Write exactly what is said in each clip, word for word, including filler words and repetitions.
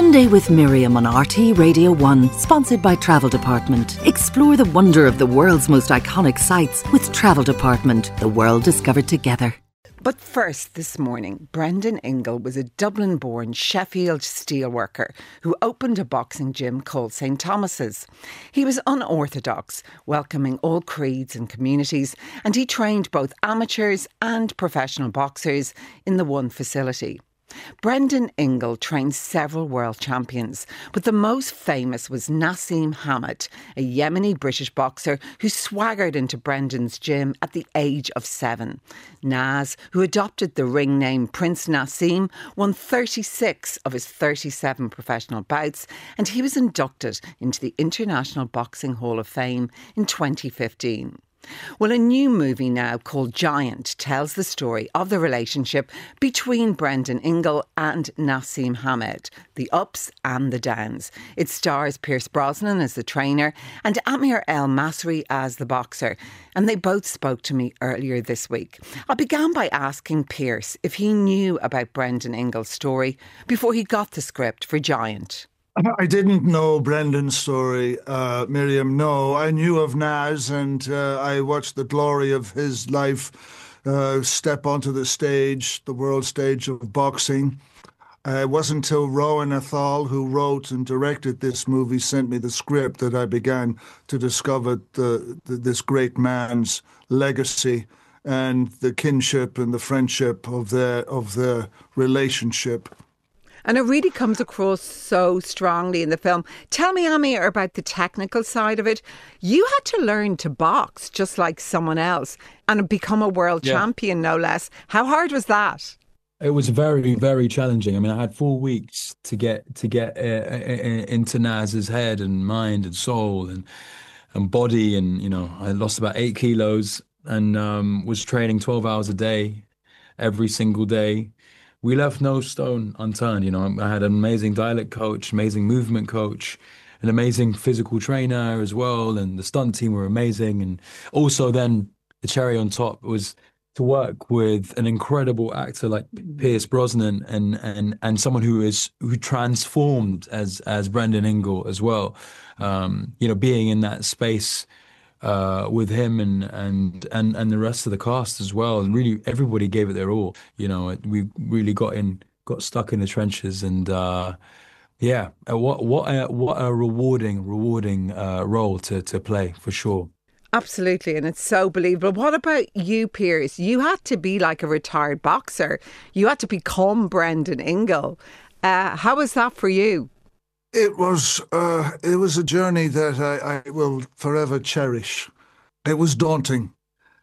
Sunday with Miriam on R T Radio one, sponsored by Travel Department. Explore the wonder of the world's most iconic sites with Travel Department, the world discovered together. But first this morning, Brendan Ingle was a Dublin-born Sheffield steelworker who opened a boxing gym called Saint Thomas's. He was unorthodox, welcoming all creeds and communities, and he trained both amateurs and professional boxers in the one facility. Brendan Ingle trained several world champions, but the most famous was Naseem Hamed, a Yemeni British boxer who swaggered into Brendan's gym at the age of seven. Naz, who adopted the ring name Prince Naseem, won thirty-six of his thirty-seven professional bouts, and he was inducted into the International Boxing Hall of Fame in twenty fifteen. Well, a new movie now called Giant tells the story of the relationship between Brendan Ingle and Naseem Hamed, the ups and the downs. It stars Pierce Brosnan as the trainer and Amir El Masri as the boxer, and they both spoke to me earlier this week. I began by asking Pierce if he knew about Brendan Ingle's story before he got the script for Giant. I didn't know Brendan's story, uh, Miriam. No, I knew of Naz, and uh, I watched the glory of his life uh, step onto the stage, the world stage of boxing. Uh, it wasn't until Rowan Athal, who wrote and directed this movie, sent me the script that I began to discover the, the, this great man's legacy and the kinship and the friendship of their of their relationship. And it really comes across so strongly in the film. Tell me, Amir, about the technical side of it. You had to learn to box just like someone else and become a world yeah. champion, no less. How hard was that? It was very, very challenging. I mean, I had four weeks to get to get uh, into Naz's head and mind and soul and and body. And, you know, I lost about eight kilos and um, was training twelve hours a day, every single day. We left no stone unturned. You know, I had an amazing dialect coach, amazing movement coach, an amazing physical trainer as well. And the stunt team were amazing. And also then the cherry on top was to work with an incredible actor like Pierce Brosnan and and and someone who is who transformed as as Brendan Ingle as well. Um, you know, being in that space Uh, with him and and and and the rest of the cast as well, and really everybody gave it their all. You know, we really got in, got stuck in the trenches, and uh, yeah, what what a, what a rewarding, rewarding uh, role to to play for sure. Absolutely, and it's so believable. What about you, Pierce? You had to be like a retired boxer. You had to become Brendan Ingle. Uh, how was that for you? It was uh, it was a journey that I, I will forever cherish. It was daunting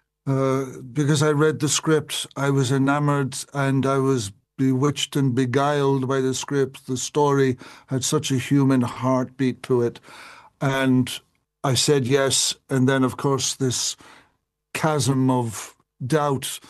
uh, because I read the script. I was enamored and I was bewitched and beguiled by the script. The story had such a human heartbeat to it. And I said yes. And then, of course, this chasm of doubt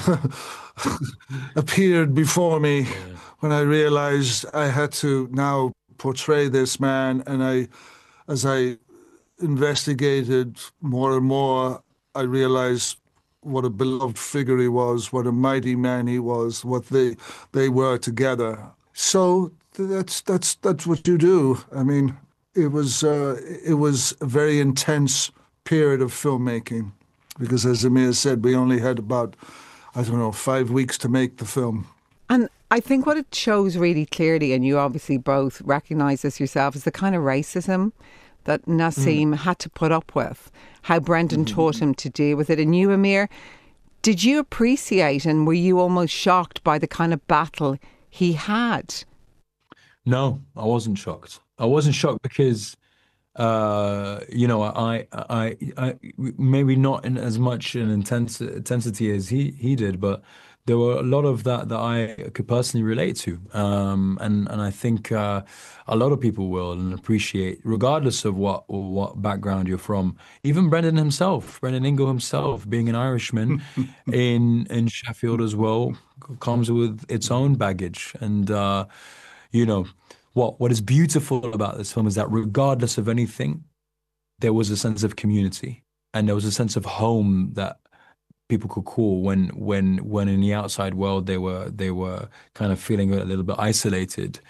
appeared before me yeah. when I realized I had to now portray this man, and I, as I investigated more and more, I realized what a beloved figure he was, what a mighty man he was, what they they were together. So that's that's that's what you do. I mean, it was uh, it was a very intense period of filmmaking, because as Amir said, we only had about I don't know five weeks to make the film. And I think what it shows really clearly, and you obviously both recognise this yourself, is the kind of racism that Naseem mm. had to put up with, how Brendan mm-hmm. taught him to deal with it. And you, Amir, did you appreciate and were you almost shocked by the kind of battle he had? No, I wasn't shocked. I wasn't shocked because, uh, you know, I, I, I, maybe not in as much an intense intensity as he, he did, but there were a lot of that that I could personally relate to, um, and and I think uh, a lot of people will and appreciate, regardless of what what background you're from. Even Brendan himself, Brendan Ingle himself, being an Irishman in in Sheffield as well, comes with its own baggage. And uh, you know what what is beautiful about this film is that regardless of anything, there was a sense of community and there was a sense of home that people could call when when when in the outside world they were they were kind of feeling a little bit isolated.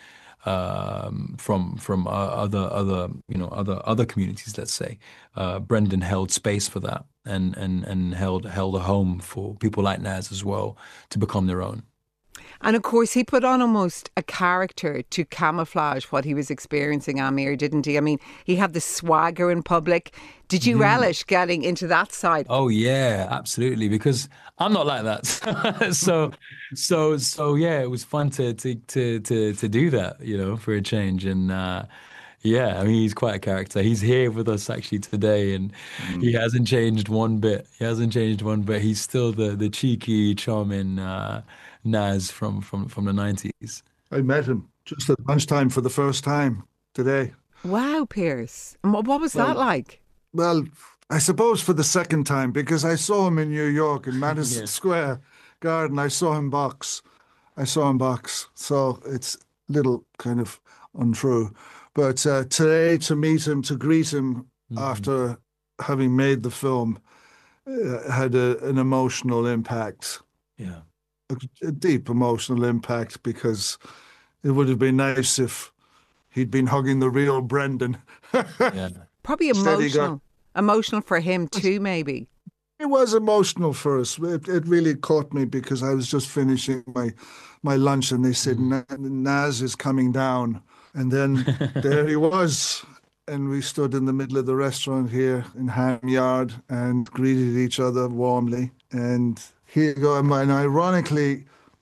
um, from from uh, other other you know other other communities. Let's say uh, Brendan held space for that and and and held held a home for people like Naz as well to become their own. And of course, he put on almost a character to camouflage what he was experiencing, Amir, didn't he? I mean, he had the swagger in public. Did you mm. relish getting into that side? Oh yeah, absolutely. Because I'm not like that. so, so, so yeah, it was fun to to to to to do that, you know, for a change. And uh, yeah, I mean, he's quite a character. He's here with us actually today, and mm. he hasn't changed one bit. He hasn't changed one bit. He's still the the cheeky, charming Uh, Naz from, from, from the nineties. I met him just at lunchtime for the first time today. Wow, Pierce. And what, what was well, that like? Well, I suppose for the second time, because I saw him in New York in Madison yeah. Square Garden. I saw him box. I saw him box. So it's a little kind of untrue. But uh, today, to meet him, to greet him mm-hmm. after having made the film, uh, had a, an emotional impact. Yeah. A deep emotional impact, because it would have been nice if he'd been hugging the real Brendan. yeah. Probably emotional. Got, emotional for him too, maybe. It was emotional for us. It, it really caught me because I was just finishing my, my lunch and they said, mm. Naz is coming down. And then there he was. And we stood in the middle of the restaurant here in Ham Yard and greeted each other warmly. And here you go. And ironically,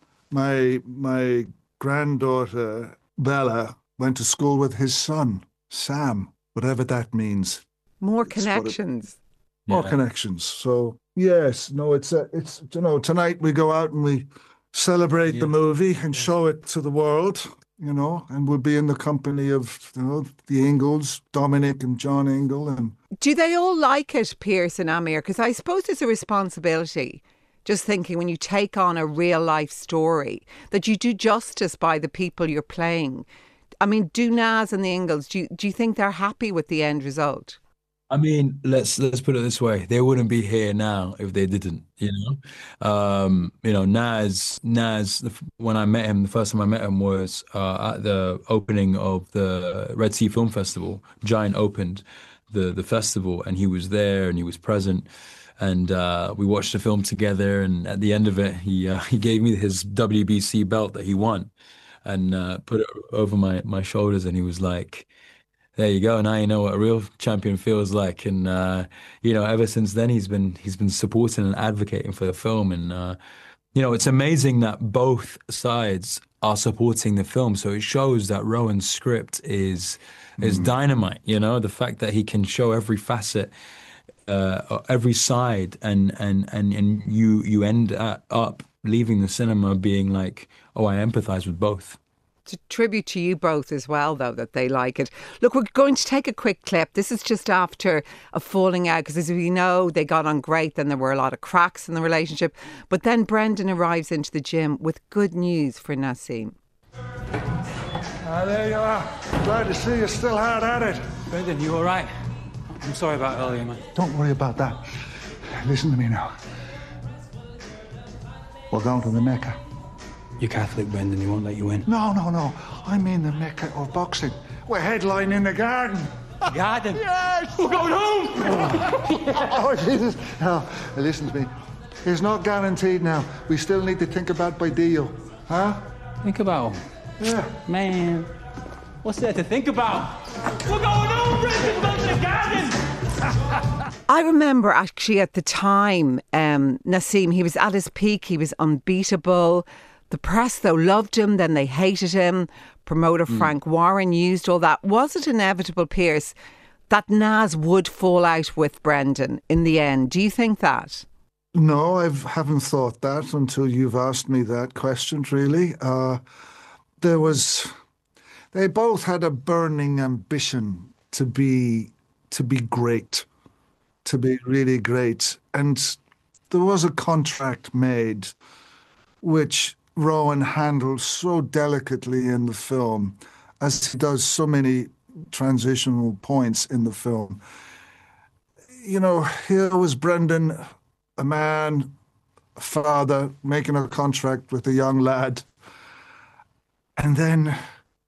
my my granddaughter, Bella, went to school with his son, Sam, whatever that means. More it's connections. It, more yeah. connections. So, yes, no, it's, a, it's you know, tonight we go out and we celebrate yeah. the movie and show it to the world, you know, and we'll be in the company of, you know, the Ingalls, Dominic and John Ingle. And do they all like it, Pierce and Amir? Because I suppose it's a responsibility. Just thinking when you take on a real life story that you do justice by the people you're playing. I mean, do Naz and the Ingalls, do you, do you think they're happy with the end result? I mean, let's let's put it this way: they wouldn't be here now if they didn't. You know, um, you know, Naz, Naz. When I met him, the first time I met him was uh, at the opening of the Red Sea Film Festival. Giant opened the the festival, and he was there, and he was present. And uh, we watched the film together, and at the end of it, he uh, he gave me his W B C belt that he won, and uh, put it over my, my shoulders, and he was like, "There you go. Now you know what a real champion feels like." And uh, you know, ever since then, he's been he's been supporting and advocating for the film, and uh, you know, it's amazing that both sides are supporting the film. So it shows that Rowan's script is is mm. dynamite. You know, the fact that he can show every facet. Uh, every side, and and and and you you end up leaving the cinema being like, oh, I empathize with both. It's a tribute to you both as well, though, that they like it. Look, we're going to take a quick clip. This is just after a falling out, because as we know, they got on great, then there were a lot of cracks in the relationship. But then Brendan arrives into the gym with good news for Nasim. Ah, there you are. Glad to see you still hard at it. Brendan, you all right? I'm sorry about earlier, man. Don't worry about that. Listen to me now. We're going to the Mecca. You're Catholic, Brendan. He won't let you in. No, no, no. I mean the Mecca of boxing. We're headlining the garden. The garden? Yes! We're going home! Oh, Jesus. Now, listen to me. It's not guaranteed now. We still need to think about Baidillo. Huh? Think about? Yeah. Man. What's there to think about? We're going home, Brendan! We're going to the garden! I remember actually at the time, um, Nasim, he was at his peak, he was unbeatable. The press, though, loved him, then they hated him. Promoter mm. Frank Warren used all that. Was it inevitable, Pierce, that Naz would fall out with Brendan in the end? Do you think that? No, I haven't thought that until you've asked me that question, really. Uh, there was... They both had a burning ambition to be to be great, to be really great. And there was a contract made, which Rowan handled so delicately in the film, as he does so many transitional points in the film. You know, here was Brendan, a man, a father, making a contract with a young lad. And then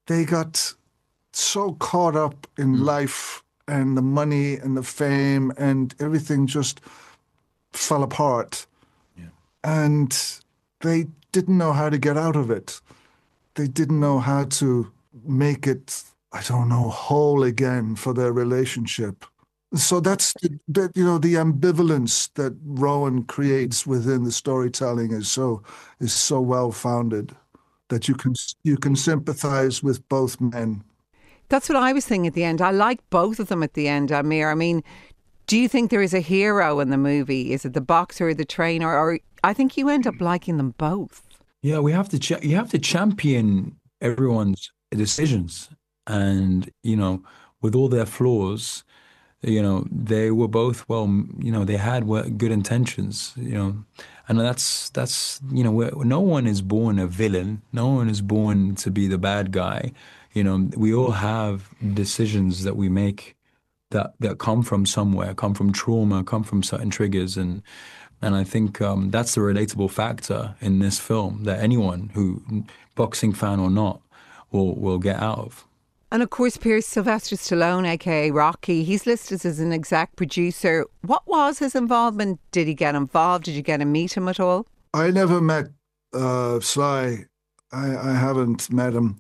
they got so caught up in mm. life and the money and the fame, and everything just fell apart. Yeah. And they didn't know how to get out of it. They didn't know how to make it, I don't know, whole again for their relationship. So that's the, the, you know, the ambivalence that Rowan creates within the storytelling is so is so well founded that you can you can sympathize with both men. That's what I was thinking at the end. I like both of them at the end, Amir. I mean, do you think there is a hero in the movie? Is it the boxer or the trainer? Or I think you end up liking them both. Yeah, we have to ch- you have to champion everyone's decisions, and you know, with all their flaws, you know, they were both, well, you know, they had good intentions, you know, and that's, that's you know, we're, no one is born a villain. No one is born to be the bad guy. You know, we all have decisions that we make that, that come from somewhere, come from trauma, come from certain triggers. And, and I think um, that's the relatable factor in this film that anyone who, boxing fan or not, will, will get out of. And of course, Pierce Sylvester Stallone, aka Rocky, he's listed as an exec producer. What was his involvement? Did he get involved? Did you get to meet him at all? I never met uh, Sly. I, I haven't met him.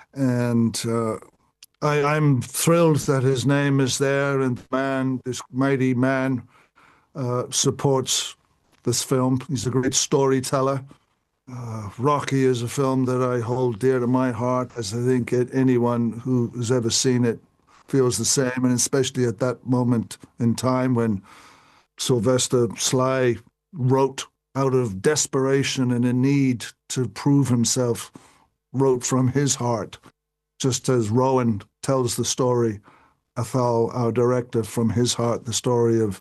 And uh, I, I'm thrilled that his name is there and man, this mighty man, uh, supports this film. He's a great storyteller. Uh, Rocky is a film that I hold dear to my heart, as I think it, anyone who has ever seen it feels the same, and especially at that moment in time when Sylvester Sly wrote out of desperation and a need to prove himself, wrote from his heart, just as Rowan tells the story, Athol, our director, from his heart, the story of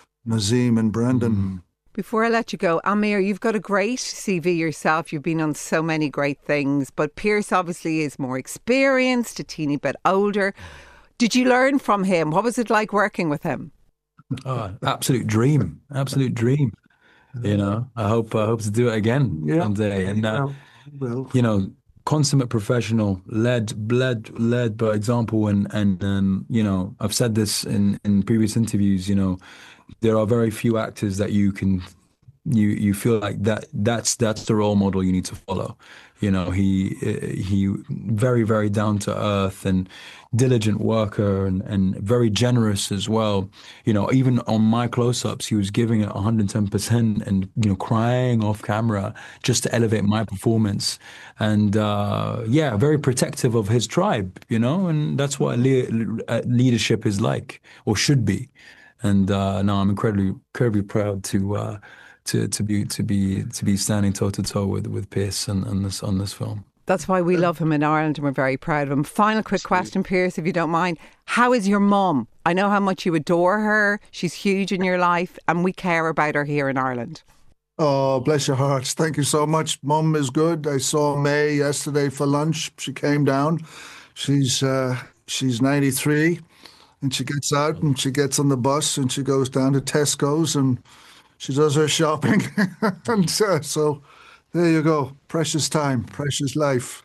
Nazim and Brendan. Mm-hmm. Before I let you go, Amir, you've got a great C V yourself. You've been on so many great things, but Pierce obviously is more experienced, a teeny bit older. Did you learn from him? What was it like working with him? Oh, absolute dream, absolute dream. You know, I hope I hope to do it again yeah. someday. And uh, well, you know, consummate professional, led, led, led by example. And and um, you know, I've said this in in previous interviews. You know, there are very few actors that you can, you you feel like that that's that's the role model you need to follow. You know, he he very very down to earth and diligent worker and and very generous as well. You know, even on my close-ups, he was giving it one hundred ten percent and you know crying off camera just to elevate my performance. And uh, yeah, very protective of his tribe. You know, and that's what le- leadership is like or should be. And uh, no, I'm incredibly, incredibly proud to uh, to to be to be to be standing toe to toe with with Pierce and on this on this film. That's why we love him in Ireland and we're very proud of him. Final quick question, Pierce, if you don't mind. How is your mum? I know how much you adore her. She's huge in your life, and we care about her here in Ireland. Oh, bless your hearts. Thank you so much. Mum is good. I saw May yesterday for lunch. She came down. She's uh, she's ninety-three. And she gets out and she gets on the bus and she goes down to Tesco's and she does her shopping. and uh, so there you go. Precious time, precious life.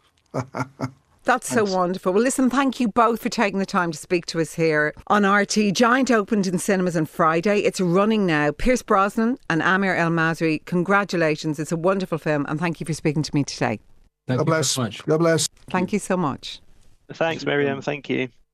That's so wonderful. Well, listen, thank you both for taking the time to speak to us here on R T. Giant opened in cinemas on Friday. It's running now. Pierce Brosnan and Amir El Masri, congratulations. It's a wonderful film and thank you for speaking to me today. Thank God you bless. so much. God bless. Thank you so much. Thanks, Miriam. Thank you.